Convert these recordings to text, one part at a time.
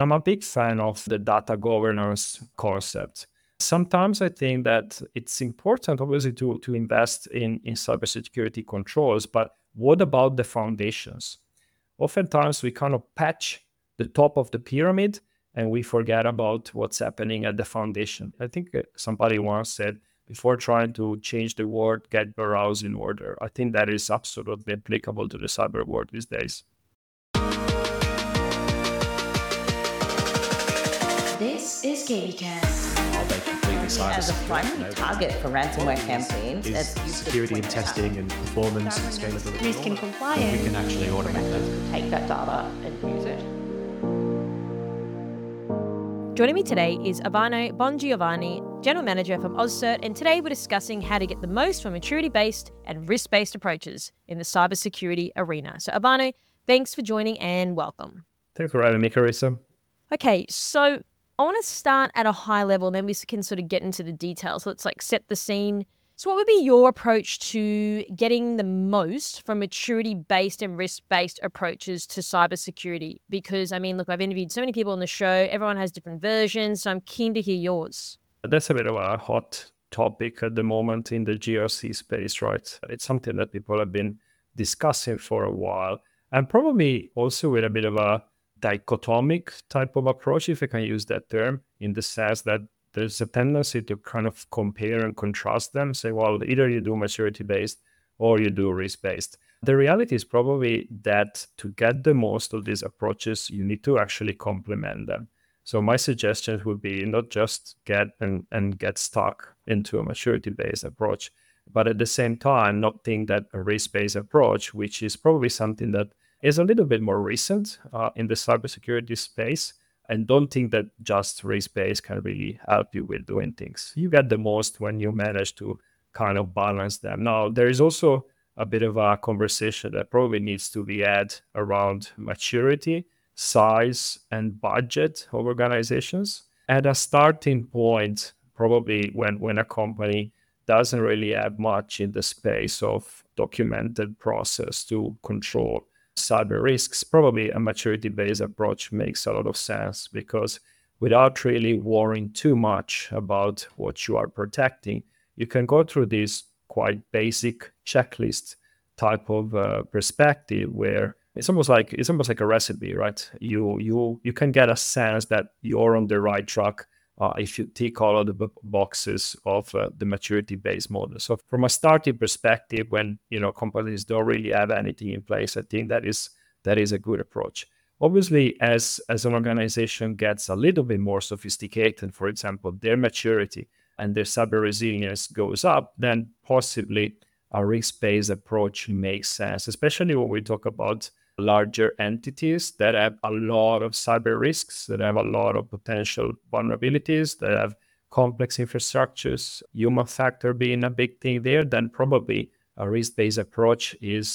I'm a big fan of the data governance concept. Sometimes I think that it's important, obviously, to invest in cybersecurity controls, but what about the foundations? Oftentimes we kind of patch the top of the pyramid and we forget about what's happening at the foundation. I think somebody once said, before trying to change the world, get your house in order. I think that is absolutely applicable to the cyber world these days. This is KBcast. Are they completely cyber As a secure? primary target for ransomware campaigns, Is as you security and pointed out, testing and performance and scalability. Risk and We compliance. can actually automate that. take that data and use it. Joining me today is Ivano Bongiovanni, General Manager from AusCert, and today we're discussing how to get the most from maturity-based and risk-based approaches in the cybersecurity arena. So Ivano, thanks for joining and welcome. Thanks for having me, Carissa. Okay, so I want to start at a high level, and then we can sort of get into the details. Let's set the scene. So what would be your approach to getting the most from maturity-based and risk-based approaches to cybersecurity? Because, I've interviewed so many people on the show. Everyone has different versions, so I'm keen to hear yours. That's a bit of a hot topic at the moment in the GRC space, right? It's something that people have been discussing for a while, and probably also with a bit of a dichotomic type of approach, if I can use that term, in the sense that there's a tendency to kind of compare and contrast them, say, well, either you do maturity-based or you do risk-based. The reality is probably that to get the most of these approaches, you need to actually complement them. So my suggestion would be not just get stuck into a maturity-based approach, but at the same time, not think that a risk-based approach, which is probably something that is a little bit more recent in the cybersecurity space, and don't think that just risk-based can really help you with doing things. You get the most when you manage to kind of balance them. Now, there is also a bit of a conversation that probably needs to be had around maturity, size, and budget of organizations. At a starting point, probably when a company doesn't really have much in the space of documented process to control cyber risks, probably a maturity-based approach makes a lot of sense, because without really worrying too much about what you are protecting, you can go through this quite basic checklist type of perspective where it's almost like a recipe, right? You can get a sense that you're on the right track if you tick all of the boxes of the maturity-based model. So from a starting perspective, when companies don't really have anything in place, I think that is a good approach. Obviously, as an organization gets a little bit more sophisticated, for example, their maturity and their cyber resilience goes up, then possibly a risk-based approach makes sense, especially when we talk about larger entities that have a lot of cyber risks, that have a lot of potential vulnerabilities, that have complex infrastructures, human factor being a big thing there. Then probably a risk-based approach is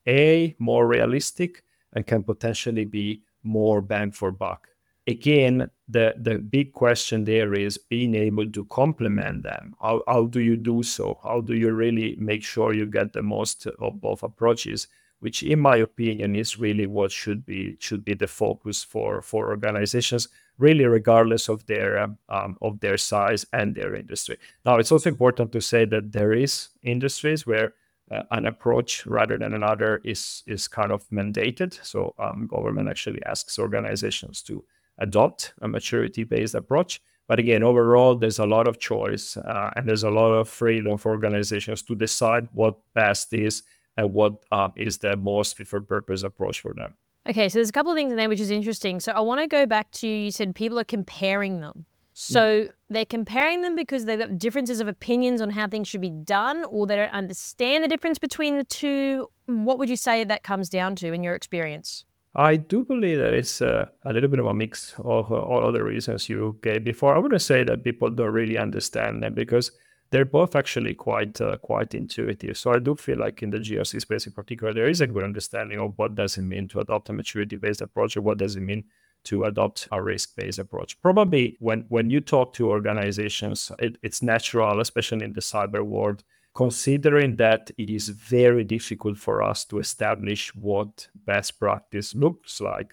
more realistic and can potentially be more bang for buck. Again, the big question there is being able to complement them. How do you do so? How do you really make sure you get the most of both approaches? Which, in my opinion, is really what should be the focus for organizations, really, regardless of their size and their industry. Now, it's also important to say that there is industries where an approach rather than another is kind of mandated. So government actually asks organizations to adopt a maturity-based approach. But again, overall, there's a lot of choice and there's a lot of freedom for organizations to decide what best is and what is the most fit for purpose approach for them. Okay, so there's a couple of things in there which is interesting. So I want to go back to, you said people are comparing them. So they're comparing them because they've got differences of opinions on how things should be done, or they don't understand the difference between the two. What would you say that comes down to in your experience? I do believe that it's a little bit of a mix of all the reasons you gave before. I wouldn't say that people don't really understand them, because they're both actually quite intuitive. So I do feel like in the GRC space in particular, there is a good understanding of what does it mean to adopt a maturity-based approach, or what does it mean to adopt a risk-based approach. Probably when you talk to organizations, it's natural, especially in the cyber world, considering that it is very difficult for us to establish what best practice looks like,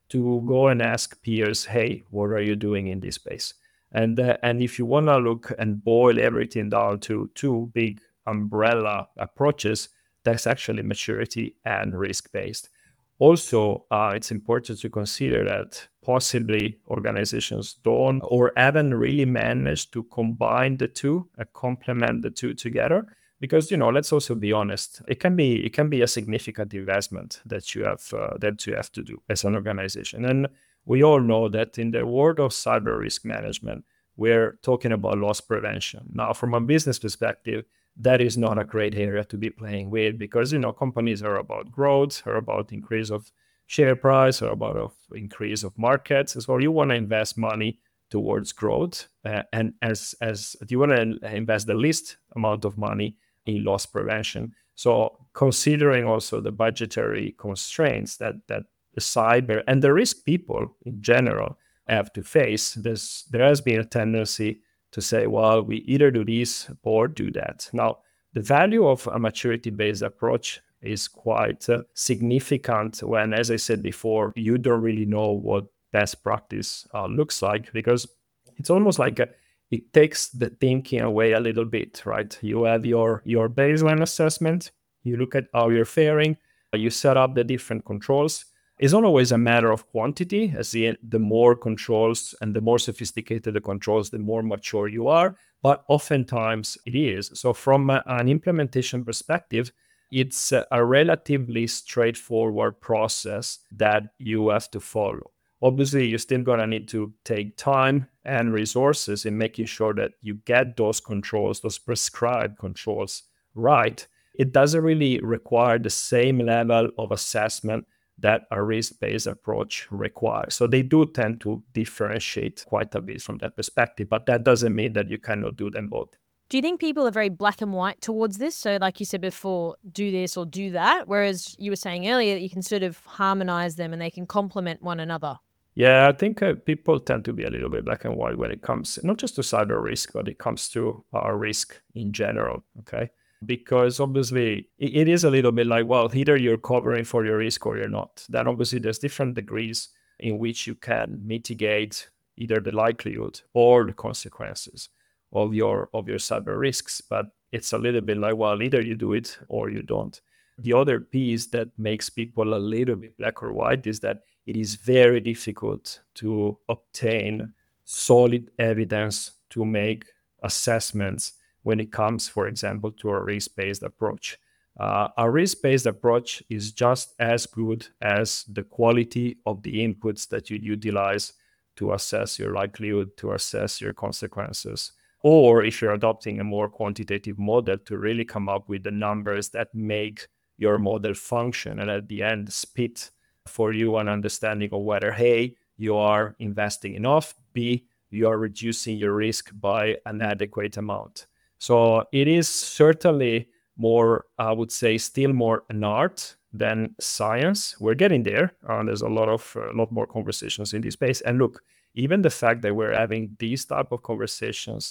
to go and ask peers, hey, what are you doing in this space? And if you want to look and boil everything down to two big umbrella approaches, that's actually maturity and risk-based. Also, it's important to consider that possibly organizations don't or haven't really managed to combine the two and complement the two together. Because let's also be honest, it can be a significant investment that you have to do as an organization. And we all know that in the world of cyber risk management, we're talking about loss prevention. Now, from a business perspective, that is not a great area to be playing with because companies are about growth, are about increase of share price, or about increase of markets. So you want to invest money towards growth, and as you want to invest the least amount of money in loss prevention. So considering also the budgetary constraints that the cyber and the risk people in general have to face, there has been a tendency to say, well, we either do this or do that. Now, the value of a maturity-based approach is quite significant when, as I said before, you don't really know what best practice looks like, because it's almost like it takes the thinking away a little bit, right? You have your baseline assessment, you look at how you're faring, you set up the different controls. It's not always a matter of quantity, as the more controls and the more sophisticated the controls, the more mature you are, but oftentimes it is. So from an implementation perspective, it's a relatively straightforward process that you have to follow. Obviously, you're still going to need to take time and resources in making sure that you get those controls, those prescribed controls right. It doesn't really require the same level of assessment that a risk-based approach requires. So they do tend to differentiate quite a bit from that perspective, but that doesn't mean that you cannot do them both. Do you think people are very black and white towards this? So like you said before, do this or do that, whereas you were saying earlier that you can sort of harmonize them and they can complement one another? Yeah, I think people tend to be a little bit black and white when it comes not just to cyber risk, but it comes to risk in general, okay? Because obviously it is a little bit like, well, either you're covering for your risk or you're not. Then obviously there's different degrees in which you can mitigate either the likelihood or the consequences of your cyber risks. But it's a little bit like, well, either you do it or you don't. The other piece that makes people a little bit black or white is that it is very difficult to obtain solid evidence to make assessments when it comes, for example, to a risk-based approach. A risk-based approach is just as good as the quality of the inputs that you utilize to assess your likelihood, to assess your consequences. Or if you're adopting a more quantitative model, to really come up with the numbers that make your model function and at the end spit for you an understanding of whether, A, you are investing enough, B, you are reducing your risk by an adequate amount. So it is certainly more, I would say, still more an art than science. We're getting there. There's a lot more conversations in this space. And look, even the fact that we're having these type of conversations,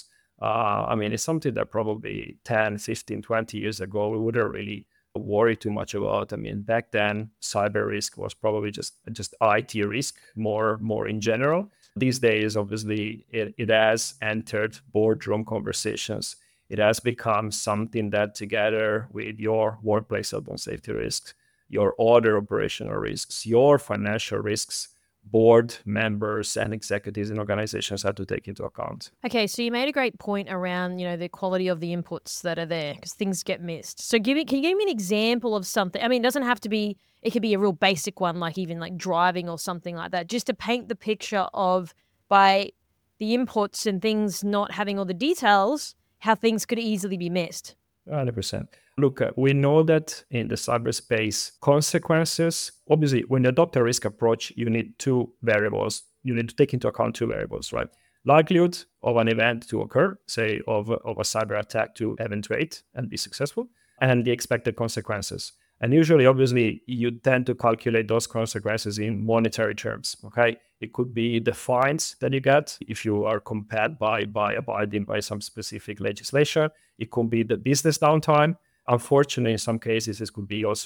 it's something that probably 10, 15, 20 years ago, we wouldn't really worry too much about. Back then, cyber risk was probably just IT risk, more in general. These days, obviously, it has entered boardroom conversations. It has become something that, together with your workplace health and safety risks, your other operational risks, your financial risks, board members and executives in organizations have to take into account. Okay, so you made a great point around, the quality of the inputs that are there because things get missed. So can you give me an example of something? It doesn't have to be, it could be a real basic one, like even like driving or something like that, just to paint the picture of, by the inputs and things not having all the details, how things could easily be missed. 100%. Look, we know that in the cyberspace, consequences, obviously, when you adopt a risk approach, you need two variables. You need to take into account two variables, right? Likelihood of an event to occur, say of a cyber attack to eventuate and be successful, and the expected consequences. And usually, obviously, you tend to calculate those consequences in monetary terms, okay? It could be the fines that you get if you are compelled by abiding by some specific legislation. It could be the business downtime. Unfortunately, in some cases, this could be also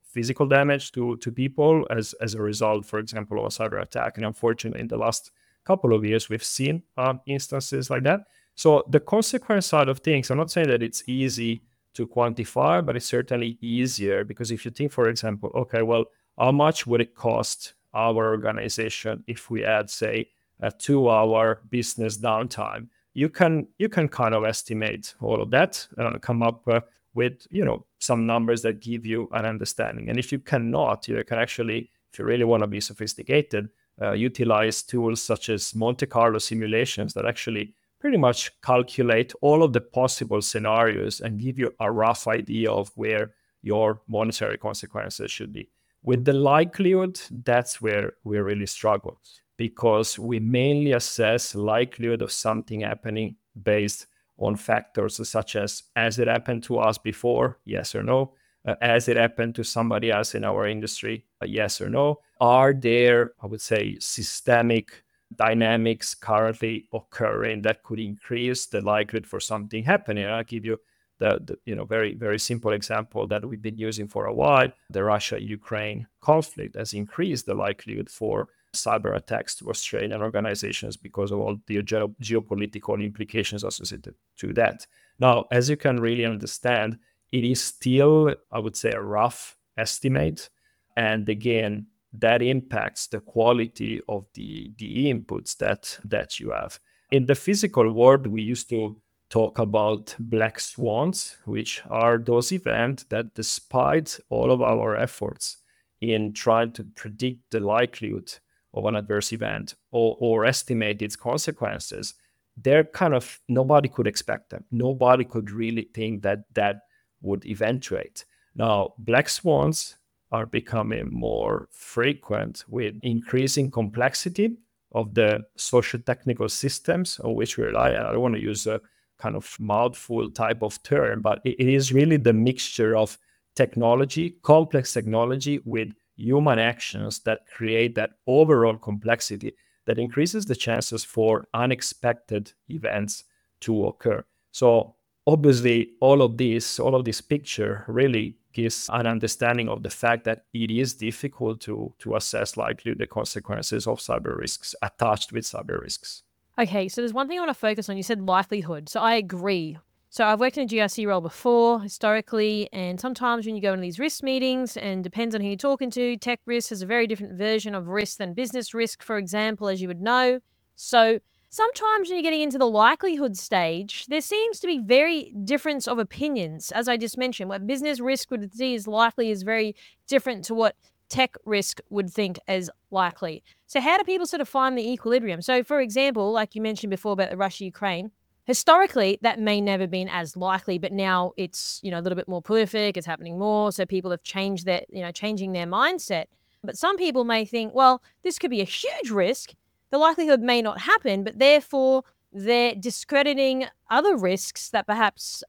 physical damage to people as a result, for example, of a cyber attack. And unfortunately, in the last couple of years, we've seen instances like that. So the consequence side of things, I'm not saying that it's easy to quantify, but it's certainly easier because if you think, for example, okay, well, how much would it cost our organization if we had, say, a 2-hour business downtime? You can kind of estimate all of that and come up with some numbers that give you an understanding. And if you cannot, you can actually, if you really want to be sophisticated, utilize tools such as Monte Carlo simulations that actually pretty much calculate all of the possible scenarios and give you a rough idea of where your monetary consequences should be. With the likelihood, that's where we really struggle, because we mainly assess likelihood of something happening based on factors such as it happened to us before, yes or no? Has it happened to somebody else in our industry, yes or no? Are there, I would say, systemic dynamics currently occurring that could increase the likelihood for something happening? I'll give you the very, very simple example that we've been using for a while. The Russia-Ukraine conflict has increased the likelihood for cyber attacks to Australian organizations because of all the geopolitical implications associated to that. Now, as you can really understand, it is still, I would say, a rough estimate. And again, that impacts the quality of the inputs that you have. In the physical world, we used to talk about black swans, which are those events that, despite all of our efforts in trying to predict the likelihood of an adverse event or estimate its consequences, they're kind of, nobody could expect them. Nobody could really think that would eventuate. Now, black swans are becoming more frequent with increasing complexity of the socio-technical systems on which we rely. I don't want to use a kind of mouthful type of term, but it is really the mixture of technology, complex technology with human actions that create that overall complexity that increases the chances for unexpected events to occur. So obviously, all of this picture really gives an understanding of the fact that it is difficult to assess likely the consequences of cyber risks attached with cyber risks. Okay, so there's one thing I want to focus on. You said likelihood. So I agree. So I've worked in a GRC role before, historically, and sometimes when you go into these risk meetings, and depends on who you're talking to, tech risk has a very different version of risk than business risk, for example, as you would know. So sometimes when you're getting into the likelihood stage, there seems to be very difference of opinions. As I just mentioned, what business risk would see as likely is very different to what tech risk would think as likely. So how do people sort of find the equilibrium? So for example, like you mentioned before about the Russia-Ukraine, historically, that may never been as likely, but now it's, a little bit more prolific, it's happening more, so people have changed their, changing their mindset. But some people may think, well, this could be a huge risk. The likelihood may not happen, but therefore they're discrediting other risks that perhaps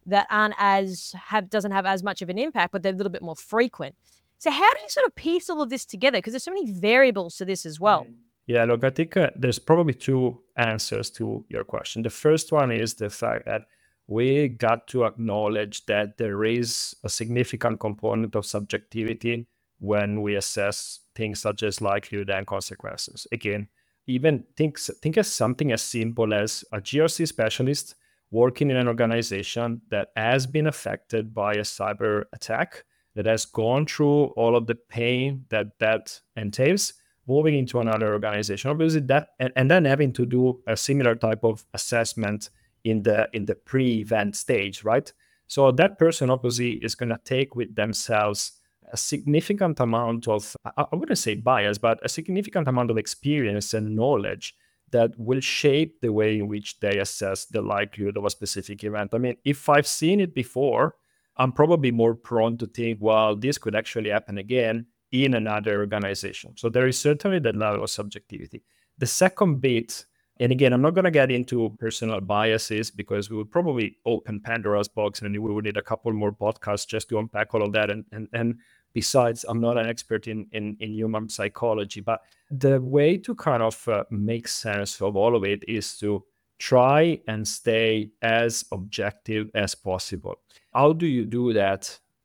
doesn't have as much of an impact, but they're a little bit more frequent. So how do you sort of piece all of this together? Because there's so many variables to this as well. Yeah, look, I think there's probably two answers to your question. The first one is the fact that we got to acknowledge that there is a significant component of subjectivity when we assess things such as likelihood and consequences. Again, even think of something as simple as a GRC specialist working in an organization that has been affected by a cyber attack, that has gone through all of the pain that entails, moving into another organization, obviously that, and then having to do a similar type of assessment in the pre-event stage, right? So that person obviously is going to take with themselves a significant amount of, I wouldn't say bias, but a significant amount of experience and knowledge that will shape the way in which they assess the likelihood of a specific event. I mean, if I've seen it before, I'm probably more prone to think, well, this could actually happen again in another organization. So there is certainly that level of subjectivity. The second bit, and again, I'm not going to get into personal biases because we would probably open Pandora's box and we would need a couple more podcasts just to unpack all of that. And besides, I'm not an expert in human psychology, but the way to kind of make sense of all of it is to try and stay as objective as possible. How do you do that?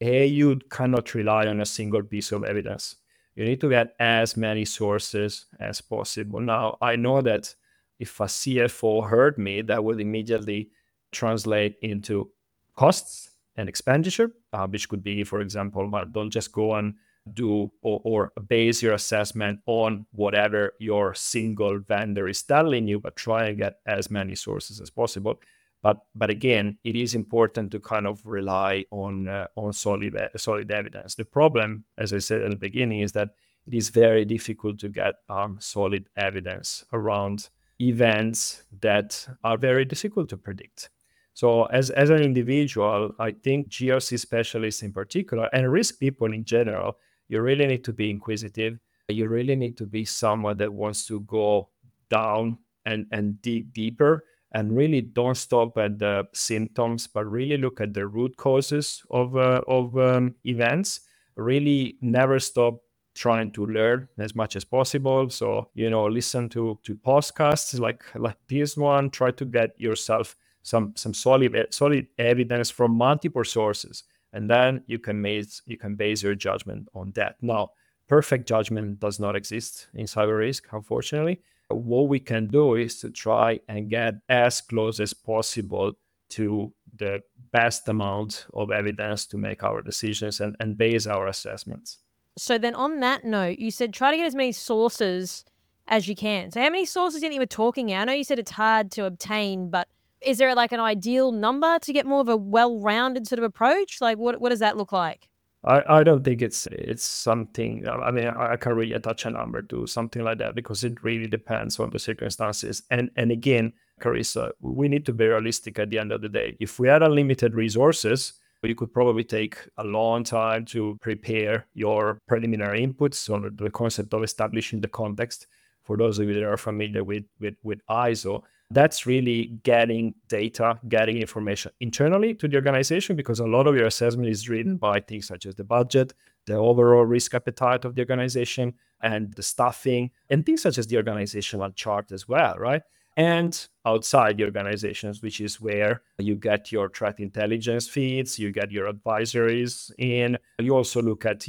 you cannot rely on a single piece of evidence. You need to get as many sources as possible. Now, I know that if a CFO heard me, that would immediately translate into costs and expenditure, which could be, for example, well, don't just go and do or base your assessment on whatever your single vendor is telling you, but try and get as many sources as possible. But again, it is important to kind of rely on solid evidence. The problem, as I said at the beginning, is that it is very difficult to get solid evidence around events that are very difficult to predict. So as an individual, I think GRC specialists in particular, and risk people in general, you really need to be inquisitive. You really need to be someone that wants to go down and dig deeper, and really don't stop at the symptoms, but really look at the root causes of events. Really never stop trying to learn as much as possible. So, listen to podcasts like this one. Try to get yourself some solid evidence from multiple sources, and then you can base your judgment on that. Now, perfect judgment does not exist in cyber risk, unfortunately. What we can do is to try and get as close as possible to the best amount of evidence to make our decisions and base our assessments. So then on that note, you said try to get as many sources as you can. So how many sources do you think we're talking now? I know you said it's hard to obtain, but is there like an ideal number to get more of a well-rounded sort of approach? Like what does that look like? I don't think it's something, I mean, I can't really attach a number to something like that because it really depends on the circumstances. And again, Carissa, we need to be realistic at the end of the day. If we had unlimited resources, you could probably take a long time to prepare your preliminary inputs on the concept of establishing the context. For those of you that are familiar with ISO, that's really getting data, getting information internally to the organization, because a lot of your assessment is driven by things such as the budget, the overall risk appetite of the organization, and the staffing, and things such as the organizational chart as well, right? And outside the organizations, which is where you get your threat intelligence feeds, you get your advisories in. You also look at,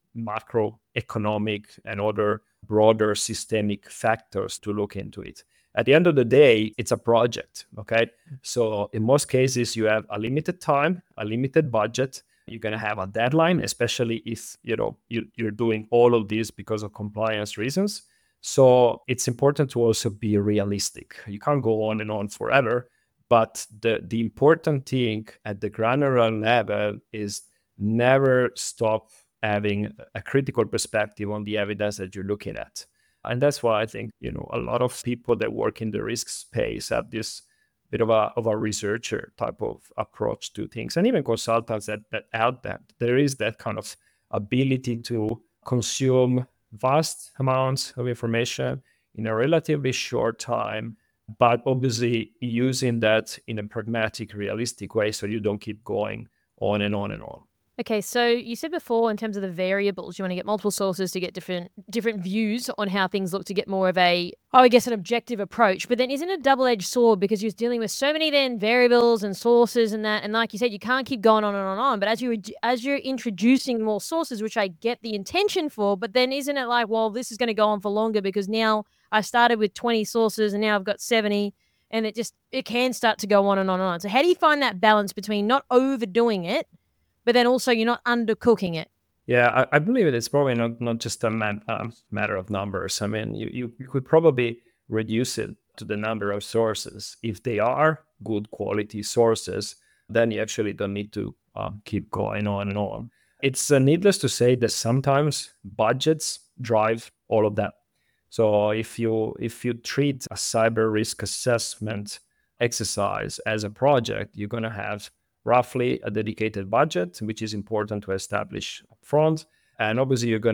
macroeconomic and other broader systemic factors to look into it. At the end of the day, it's a project, okay? So in most cases, you have a limited time, a limited budget. You're going to have a deadline, especially if, you're doing all of this because of compliance reasons. So it's important to also be realistic. You can't go on and on forever, but the important thing at the granular level is never stop having a critical perspective on the evidence that you're looking at. And that's why I think, a lot of people that work in the risk space have this bit of a researcher type of approach to things. And even consultants that out that there is that kind of ability to consume vast amounts of information in a relatively short time, but obviously using that in a pragmatic, realistic way so you don't keep going on and on and on. Okay, so you said before in terms of the variables, you want to get multiple sources to get different views on how things look to get more of an objective approach. But then isn't it a double-edged sword because you're dealing with so many then variables and sources and that, and like you said, you can't keep going on and on and on. But as you're introducing more sources, which I get the intention for, but then isn't it like, well, this is going to go on for longer because now I started with 20 sources and now I've got 70, and it can start to go on and on and on. So how do you find that balance between not overdoing it, but then also you're not undercooking it? Yeah, I believe it's probably not just a matter of numbers. I mean, you could probably reduce it to the number of sources. If they are good quality sources, then you actually don't need to keep going on and on. It's needless to say that sometimes budgets drive all of that. So if you treat a cyber risk assessment exercise as a project, you're going to have roughly a dedicated budget, which is important to establish upfront. And obviously you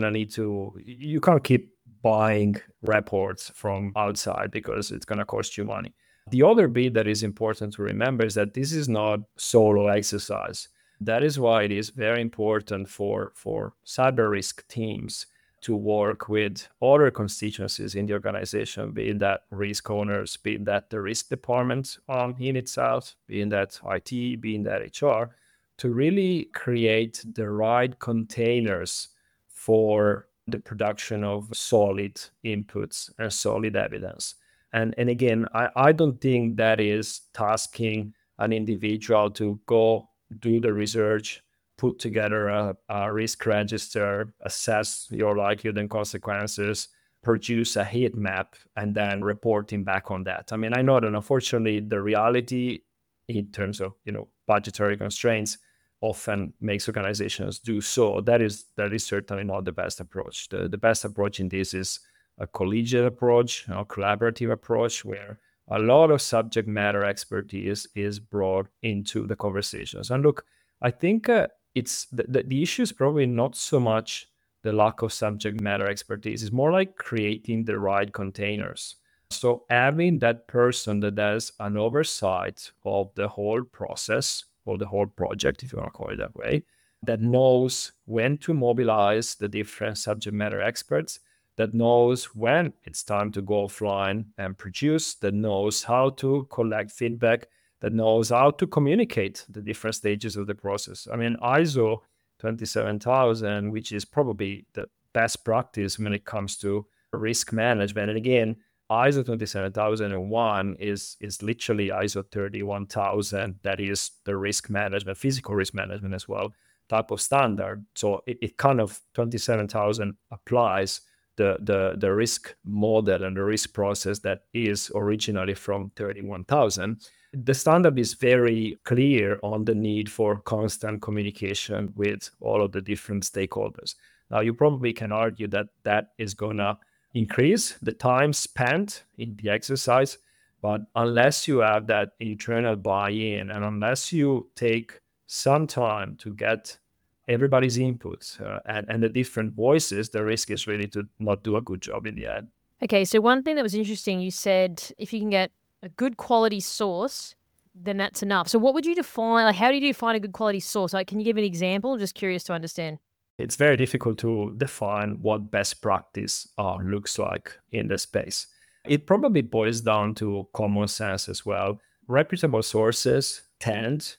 can't keep buying reports from outside because it's going to cost you money. The other bit that is important to remember is that this is not solo exercise. That is why it is very important for cyber risk teams to work with other constituencies in the organization, be it that risk owners, be it that the risk department in itself, be it that IT, be it that HR, to really create the right containers for the production of solid inputs and solid evidence. And again, I don't think that is tasking an individual to go do the research, put together a risk register, assess your likelihood and consequences, produce a heat map, and then reporting back on that. I mean, I know that unfortunately the reality in terms of budgetary constraints often makes organizations do so. That is certainly not the best approach. The best approach in this is a collegiate approach, a collaborative approach, where a lot of subject matter expertise is brought into the conversations. And look, I think it's the issue is probably not so much the lack of subject matter expertise. It's more like creating the right containers. So having that person that has an oversight of the whole process or the whole project, if you want to call it that way, that knows when to mobilize the different subject matter experts, that knows when it's time to go offline and produce, that knows how to collect feedback, that knows how to communicate the different stages of the process. I mean, ISO 27000, which is probably the best practice when it comes to risk management. And again, ISO 27001 is literally ISO 31000. That is the risk management, physical risk management as well, type of standard. So it kind of 27000 applies the risk model and the risk process that is originally from 31000. The standard is very clear on the need for constant communication with all of the different stakeholders. Now, you probably can argue that that is going to increase the time spent in the exercise, but unless you have that internal buy-in and unless you take some time to get everybody's inputs and the different voices, the risk is really to not do a good job in the end. Okay, so one thing that was interesting, you said if you can get a good quality source, then that's enough. So what would you define, like how do you define a good quality source? Like, can you give an example? I'm just curious to understand. It's very difficult to define what best practice looks like in the space. It probably boils down to common sense as well. Reputable sources tend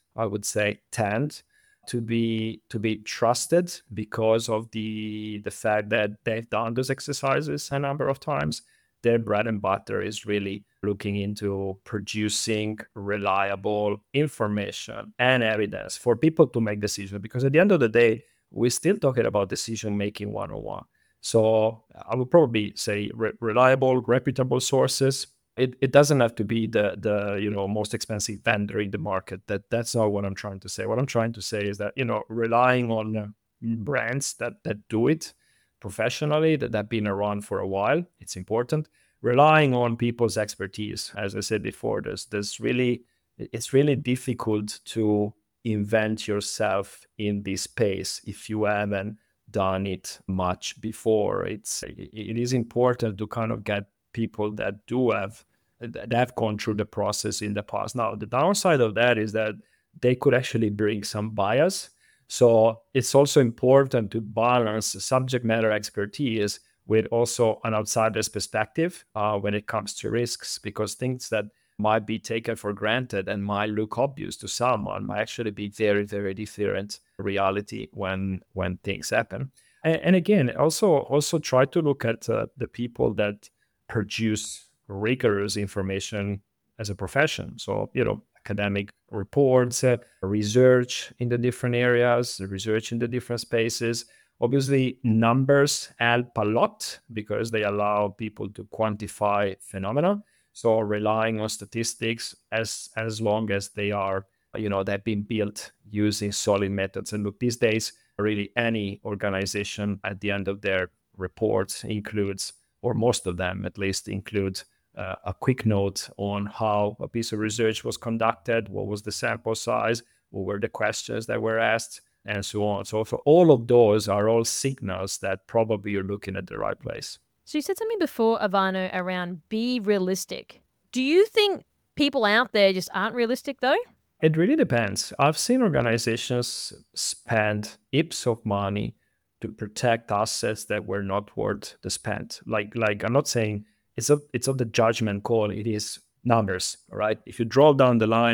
to be trusted because of the fact that they've done those exercises a number of times. Their bread and butter is really looking into producing reliable information and evidence for people to make decisions. Because at the end of the day, we're still talking about decision-making 101. So I would probably say reliable, reputable sources. It doesn't have to be the most expensive vendor in the market. That's not what I'm trying to say. What I'm trying to say is that relying on brands that do it professionally, that have been around for a while, it's important. Relying on people's expertise, as I said before, it's really difficult to invent yourself in this space if you haven't done it much before. It is important to kind of get people that have gone through the process in the past. Now, the downside of that is that they could actually bring some bias. So it's also important to balance subject matter expertise with also an outsider's perspective when it comes to risks, because things that might be taken for granted and might look obvious to someone might actually be very, very different reality when things happen. And again, also try to look at the people that produce rigorous information as a profession. So, academic reports, research in the different areas, research in the different spaces. Obviously, numbers help a lot because they allow people to quantify phenomena. So relying on statistics as long as they are, they've been built using solid methods. And look, these days, really any organization at the end of their reports includes, or most of them at least include, a quick note on how a piece of research was conducted, what was the sample size, what were the questions that were asked, and so on. So for all of those are all signals that probably you're looking at the right place. So you said something before, Ivano, around be realistic. Do you think people out there just aren't realistic though? It really depends. I've seen organizations spend heaps of money to protect assets that were not worth the spend. Like I'm not saying it's of the judgment call. It is numbers, all right? If you draw down the line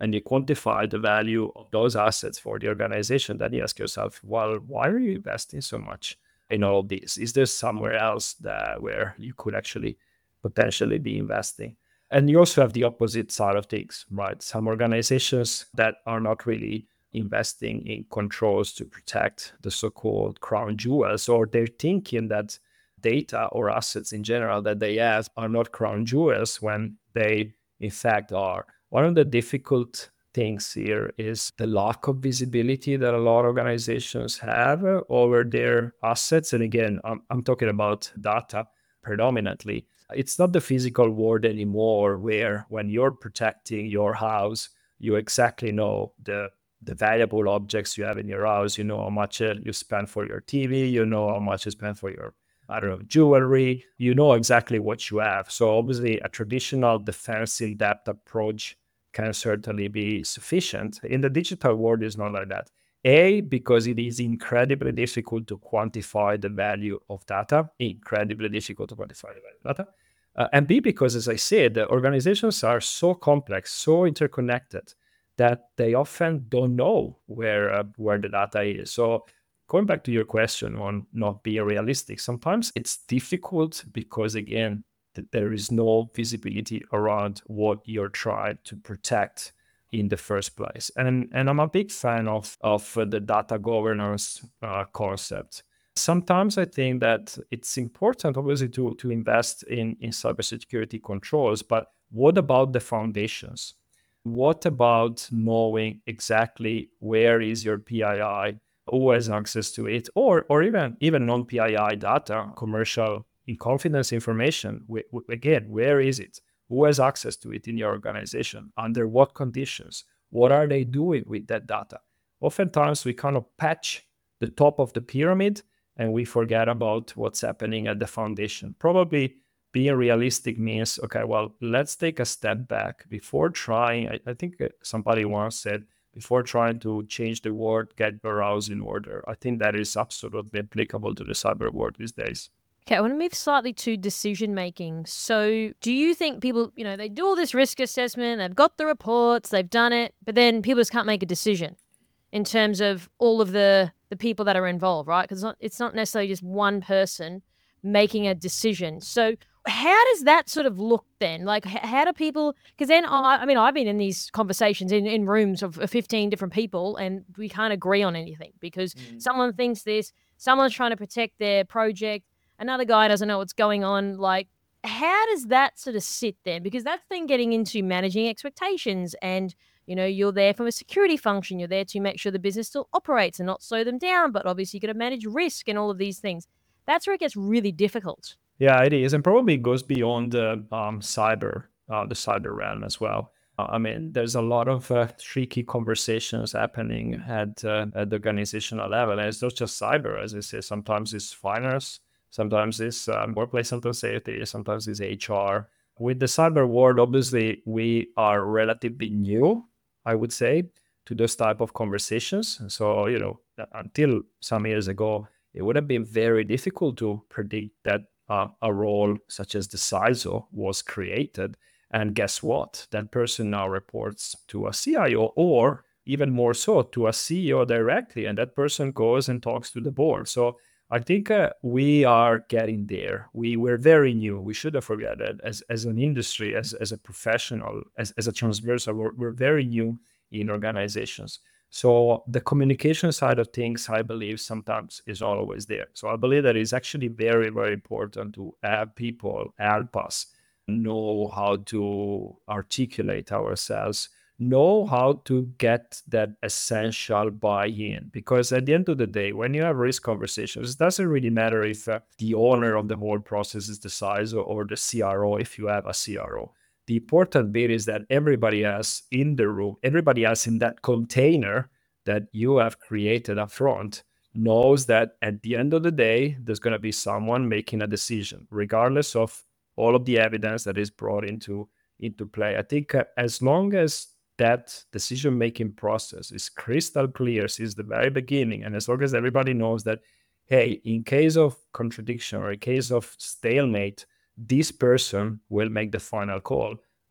and you quantify the value of those assets for the organization, then you ask yourself, well, why are you investing so much in all of this? Is there somewhere else where you could actually potentially be investing? And you also have the opposite side of things, right? Some organizations that are not really investing in controls to protect the so-called crown jewels, or they're thinking that data or assets in general that they have are not crown jewels when they in fact are. One of the difficult things here is the lack of visibility that a lot of organizations have over their assets. And again, I'm talking about data predominantly. It's not the physical world anymore where when you're protecting your house, you exactly know the valuable objects you have in your house. You know how much you spend for your TV, you know how much you spend for your, I don't know, jewelry, you know exactly what you have. So obviously a traditional defense in depth approach can certainly be sufficient. In the digital world, it's not like that. A, because it is incredibly difficult to quantify the value of data, incredibly difficult to quantify the value of data. And B, because as I said, the organizations are so complex, so interconnected that they often don't know where the data is. So going back to your question on not being realistic, sometimes it's difficult because, again, there is no visibility around what you're trying to protect in the first place. And I'm a big fan of the data governance concept. Sometimes I think that it's important, obviously, to invest in cybersecurity controls, but what about the foundations? What about knowing exactly where is your PII, who has access to it, or even non-PII data, commercial in confidence information? Again, where is it? Who has access to it in your organization? Under what conditions? What are they doing with that data? Oftentimes we kind of patch the top of the pyramid and we forget about what's happening at the foundation. Probably being realistic means, okay, well, let's take a step back before trying. I think somebody once said, before trying to change the world, get your house in order. I think that is absolutely applicable to the cyber world these days. Okay, I want to move slightly to decision making. So do you think people, they do all this risk assessment, they've got the reports, they've done it, but then people just can't make a decision in terms of all of the people that are involved, right? Because it's not necessarily just one person making a decision. So how does that sort of look then? Like, how do people, because then, I've been in these conversations in rooms of 15 different people and we can't agree on anything because someone thinks this, someone's trying to protect their project, another guy doesn't know what's going on. Like, how does that sort of sit then? Because that's then getting into managing expectations and, you're there from a security function. You're there to make sure the business still operates and not slow them down. But obviously, you've got to manage risk and all of these things. That's where it gets really difficult. Yeah, it is. And probably goes beyond the cyber realm as well. There's a lot of tricky conversations happening at the organizational level. And it's not just cyber, as I say, sometimes it's finance, sometimes it's workplace health and safety, sometimes it's HR. With the cyber world, obviously, we are relatively new, I would say, to those type of conversations. So, until some years ago, it would have been very difficult to predict that a role such as the CISO was created. And guess what? That person now reports to a CIO or even more so to a CEO directly. And that person goes and talks to the board. So I think we are getting there. We were very new. We should have forgotten it as an industry, as a professional, as a transversal. We're very new in organizations. So the communication side of things, I believe, sometimes is not always there. So I believe that it's actually very, very important to have people help us know how to articulate ourselves, know how to get that essential buy-in. Because at the end of the day, when you have risk conversations, it doesn't really matter if the owner of the whole process is the CISO or the CRO, if you have a CRO. The important bit is that everybody else in the room, everybody else in that container that you have created up front knows that at the end of the day, there's going to be someone making a decision, regardless of all of the evidence that is brought into play. I think as long as that decision-making process is crystal clear since the very beginning, and as long as everybody knows that, hey, in case of contradiction or in case of stalemate, this person will make the final call,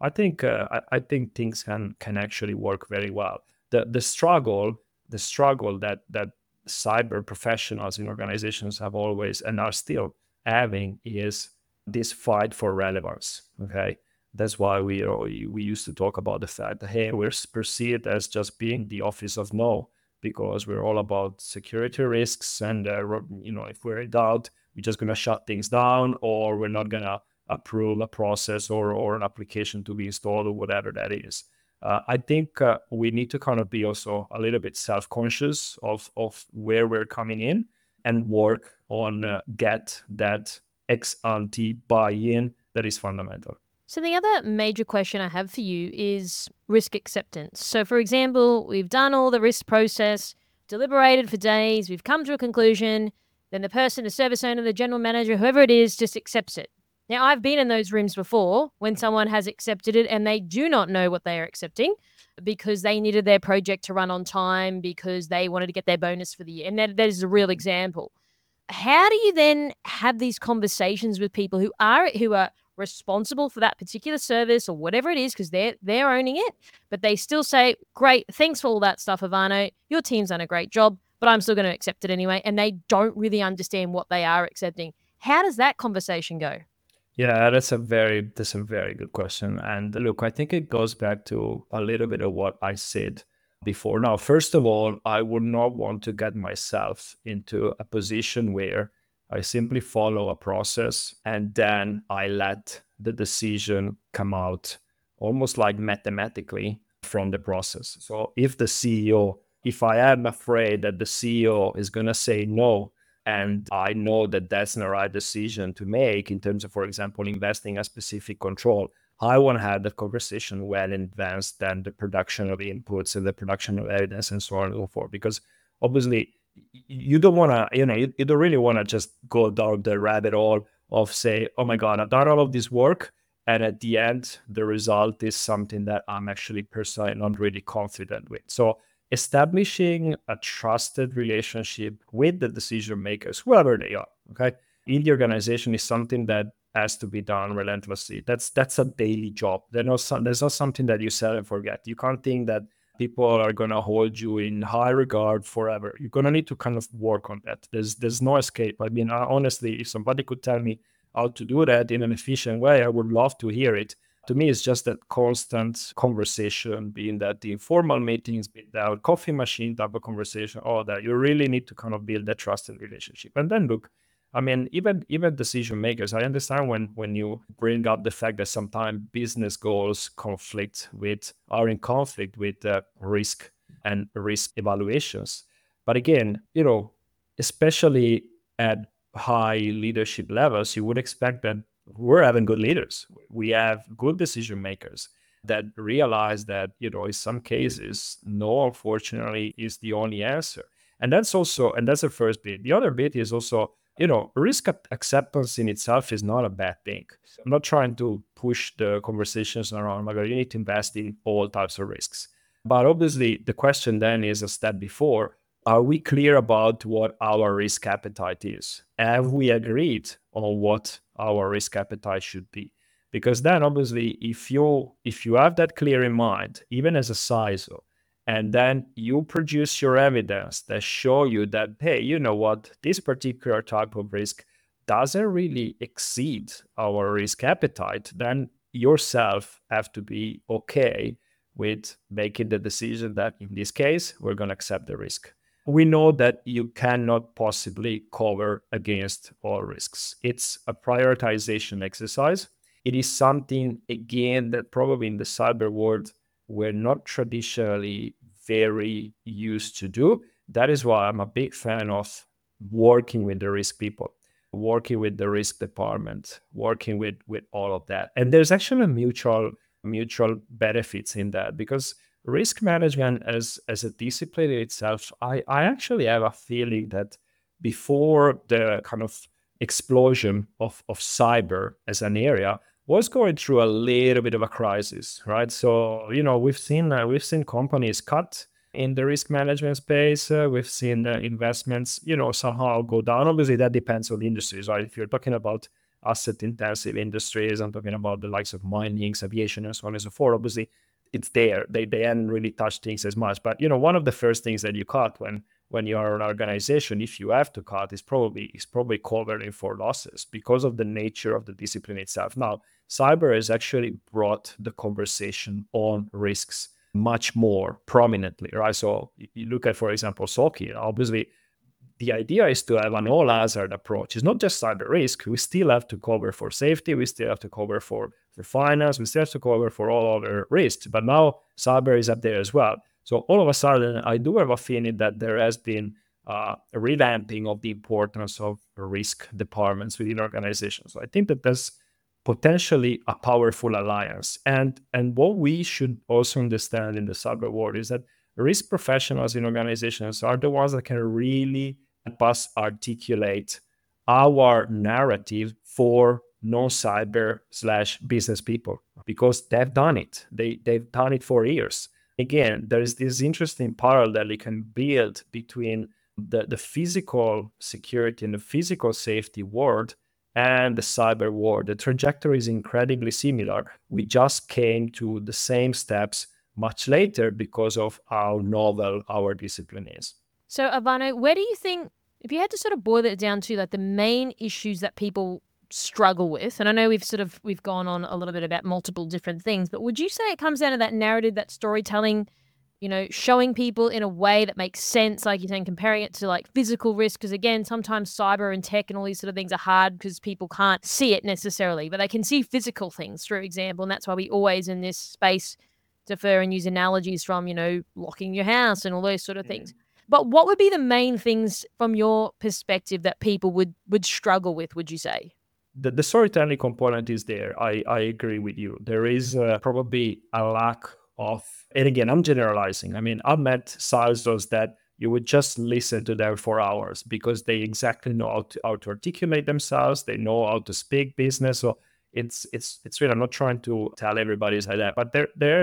I think I think things can actually work very well. The struggle that cyber professionals in organizations have always and are still having is this fight for relevance. Okay, that's why we used to talk about the fact that, hey, we're perceived as just being the office of no, because we're all about security risks, and if we're in doubt, we're just going to shut things down, or we're not going to approve a process or an application to be installed, or whatever that is. I think we need to kind of be also a little bit self-conscious of where we're coming in, and work on get that ex ante buy-in that is fundamental. So the other major question I have for you is risk acceptance. So for example, we've done all the risk process, deliberated for days, we've come to a conclusion, then the person, the service owner, the general manager, whoever it is, just accepts it. Now, I've been in those rooms before when someone has accepted it and they do not know what they are accepting because they needed their project to run on time, because they wanted to get their bonus for the year. And that is a real example. How do you then have these conversations with people who are responsible for that particular service or whatever it is, because they're owning it, but they still say, great, thanks for all that stuff, Ivano, your team's done a great job, but I'm still going to accept it anyway, and they don't really understand what they are accepting. How does that conversation go? Yeah, that's a very good question. And look, I think it goes back to a little bit of what I said before. Now, first of all, I would not want to get myself into a position where I simply follow a process and then I let the decision come out almost like mathematically from the process. So if I am afraid that the CEO is going to say no, and I know that that's the right decision to make in terms of, for example, investing a specific control, I want to have that conversation well in advance than the production of inputs and the production of evidence and so on and so forth. Because obviously, you don't want to, you don't really want to just go down the rabbit hole of say, oh my God, I've done all of this work, and at the end, the result is something that I'm actually personally not really confident with. So establishing a trusted relationship with the decision makers, whoever they are, okay, in the organization is something that has to be done relentlessly. That's a daily job. There's not something that you set and forget. You can't think that people are going to hold you in high regard forever. You're going to need to kind of work on that. There's no escape. I mean, honestly, if somebody could tell me how to do that in an efficient way, I would love to hear it. To me, it's just that constant conversation, being that the informal meetings, being that coffee machine type of conversation, all that. You really need to kind of build that trusted relationship. And then look, I mean, even decision makers, I understand when you bring up the fact that sometimes business goals are in conflict with risk and risk evaluations. But again, especially at high leadership levels, you would expect that we're having good leaders. We have good decision makers that realize that, in some cases, no, unfortunately, is the only answer. And that's the first bit. The other bit is also, risk acceptance in itself is not a bad thing. I'm not trying to push the conversations around, you need to invest in all types of risks. But obviously, the question then is a step before. Are we clear about what our risk appetite is? Have we agreed on what our risk appetite should be? Because then obviously, if you have that clear in mind, even as a CISO, and then you produce your evidence that show you that, hey, you know what, this particular type of risk doesn't really exceed our risk appetite, then yourself have to be okay with making the decision that in this case, we're going to accept the risk. We know that you cannot possibly cover against all risks. It's a prioritization exercise. It is something, again, that probably in the cyber world, we're not traditionally very used to do. That is why I'm a big fan of working with the risk people, working with the risk department, working with all of that. And there's actually mutual benefits in that, because risk management as a discipline in itself, I actually have a feeling that before the kind of explosion of cyber as an area was going through a little bit of a crisis, right? So, we've seen companies cut in the risk management space. We've seen investments, somehow go down. Obviously, that depends on the industries, right? If you're talking about asset-intensive industries. I'm talking about the likes of mining, aviation, and so on and so forth. Obviously, it's there. They hadn't really touched things as much. But one of the first things that you cut when you are an organization, if you have to cut, is probably covering for losses because of the nature of the discipline itself. Now, cyber has actually brought the conversation on risks much more prominently, right? So you look at, for example, SOC. Obviously, the idea is to have an all-hazard approach. It's not just cyber risk. We still have to cover for safety. We still have to cover for finance. We still have to cover for all other risks. But now cyber is up there as well. So all of a sudden, I do have a feeling that there has been a revamping of the importance of risk departments within organizations. So I think that that's potentially a powerful alliance. And what we should also understand in the cyber world is that risk professionals in organizations are the ones that can really help us articulate our narrative for non-cyber/business people, because they've done it. They've done it for years. Again, there is this interesting parallel you can build between the physical security and the physical safety world and the cyber world. The trajectory is incredibly similar. We just came to the same steps much later because of how novel our discipline is. So, Ivano, where do you think, if you had to sort of boil it down to like the main issues that people struggle with, and I know we've gone on a little bit about multiple different things, but would you say it comes down to that narrative, that storytelling, showing people in a way that makes sense, like you're saying, comparing it to like physical risk? Because again, sometimes cyber and tech and all these sort of things are hard because people can't see it necessarily, but they can see physical things through example, and that's why we always in this space defer and use analogies from, locking your house and all those sort of things. But what would be the main things from your perspective that people would struggle with, would you say? The storytelling component is there. I agree with you. There is probably a lack of, and again, I'm generalizing. I mean, I've met salesmen that you would just listen to them for hours because they exactly know how to articulate themselves. They know how to speak business. So it's really, I'm not trying to tell everybody it's like that, but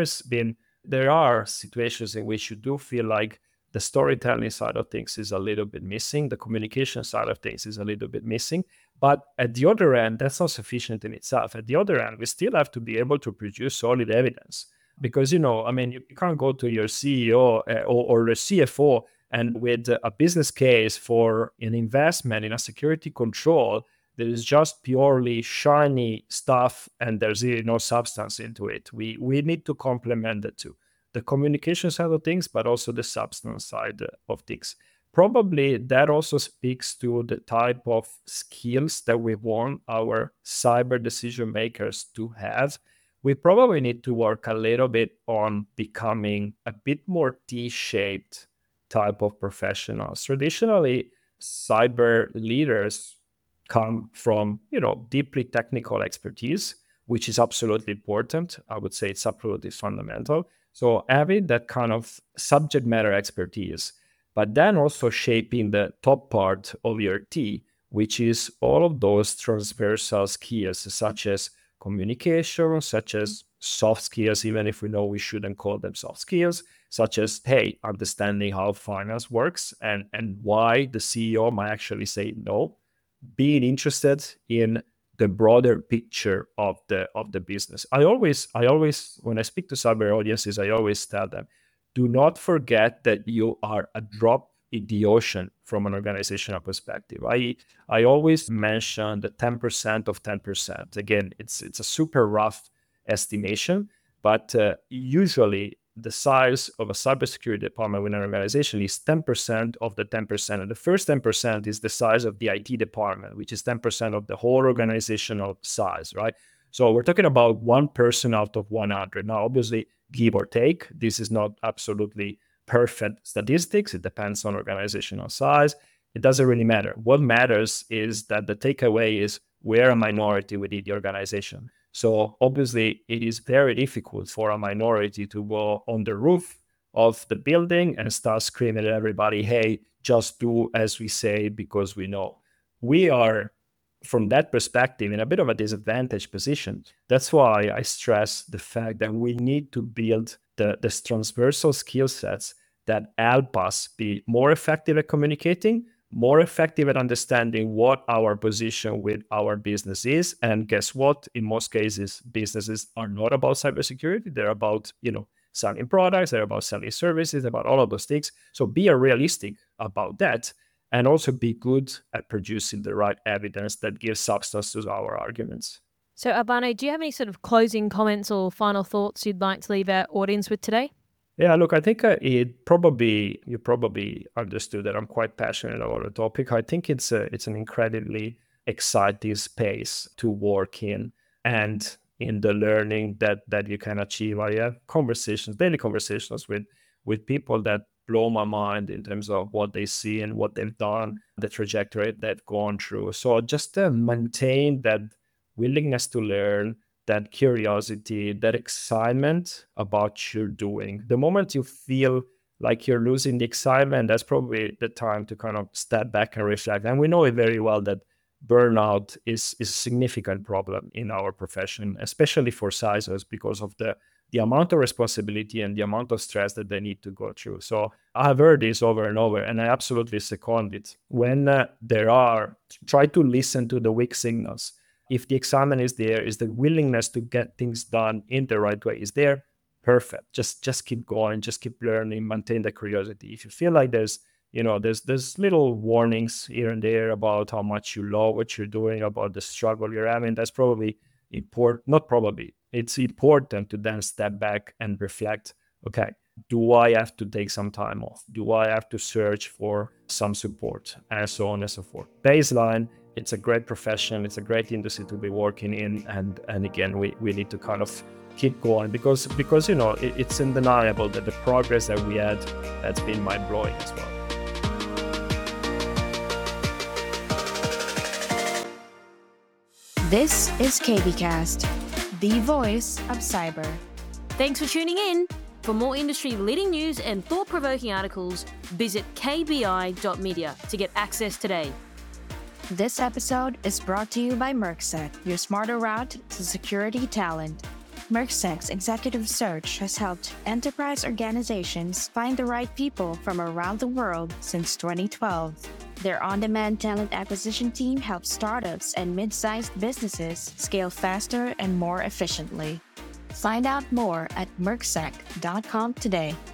there are situations in which you do feel like the storytelling side of things is a little bit missing. The communication side of things is a little bit missing. But at the other end, that's not sufficient in itself. At the other end, we still have to be able to produce solid evidence. Because, you can't go to your CEO or the CFO and with a business case for an investment in a security control that is just purely shiny stuff and there's really no substance into it. We need to complement the two. The communication side of things, but also the substance side of things. Probably that also speaks to the type of skills that we want our cyber decision makers to have. We probably need to work a little bit on becoming a bit more T-shaped type of professionals. Traditionally, cyber leaders come from, deeply technical expertise, which is absolutely important. I would say it's absolutely fundamental. So having that kind of subject matter expertise, but then also shaping the top part of your T, which is all of those transversal skills, such as communication, such as soft skills, even if we know we shouldn't call them soft skills, such as, understanding how finance works and why the CEO might actually say no, being interested in the broader picture of the business. I always, when I speak to cyber audiences, I always tell them, do not forget that you are a drop in the ocean from an organizational perspective. I always mention the 10% of 10%. Again, it's a super rough estimation, but usually the size of a cybersecurity department within an organization is 10% of the 10%. And the first 10% is the size of the IT department, which is 10% of the whole organizational size, right? So we're talking about one person out of 100. Now, obviously, give or take, this is not absolutely perfect statistics. It depends on organizational size. It doesn't really matter. What matters is that the takeaway is we're a minority within the organization. So obviously, it is very difficult for a minority to go on the roof of the building and start screaming at everybody, hey, just do as we say because we know. We are, from that perspective, in a bit of a disadvantaged position. That's why I stress the fact that we need to build the transversal skill sets that help us be more effective at communicating, more effective at understanding what our position with our business is. And guess what? In most cases, businesses are not about cybersecurity. They're about, selling products, they're about selling services, about all of those things. So be realistic about that, and also be good at producing the right evidence that gives substance to our arguments. So, Albano, do you have any sort of closing comments or final thoughts you'd like to leave our audience with today? Yeah, look, I think you probably understood that I'm quite passionate about the topic. I think it's an incredibly exciting space to work in, and in the learning that you can achieve. I have daily conversations with people that blow my mind in terms of what they see and what they've done, the trajectory they've gone through. So just maintain that willingness to learn, that curiosity, that excitement about what you're doing. The moment you feel like you're losing the excitement, that's probably the time to kind of step back and reflect. And we know it very well that burnout is a significant problem in our profession, especially for CISOs, because of the amount of responsibility and the amount of stress that they need to go through. So I've heard this over and over, and I absolutely second it. When try to listen to the weak signals. If the excitement is there, is the willingness to get things done in the right way is there, perfect. Just keep going, just keep learning, maintain the curiosity. If you feel like there's little warnings here and there about how much you love what you're doing, about the struggle you're having, that's probably important. Not probably, it's important to then step back and reflect, okay, do I have to take some time off? Do I have to search for some support? And so on and so forth. Baseline, it's a great profession. It's a great industry to be working in. And again, we need to kind of keep going because it's undeniable that the progress that we had, that's been mind-blowing as well. This is KBcast, the voice of cyber. Thanks for tuning in. For more industry-leading news and thought-provoking articles, visit kbi.media to get access today. This episode is brought to you by Mercsec, your smarter route to security talent. Mercsec's executive search has helped enterprise organizations find the right people from around the world since 2012. Their on-demand talent acquisition team helps startups and mid-sized businesses scale faster and more efficiently. Find out more at mercsec.com today.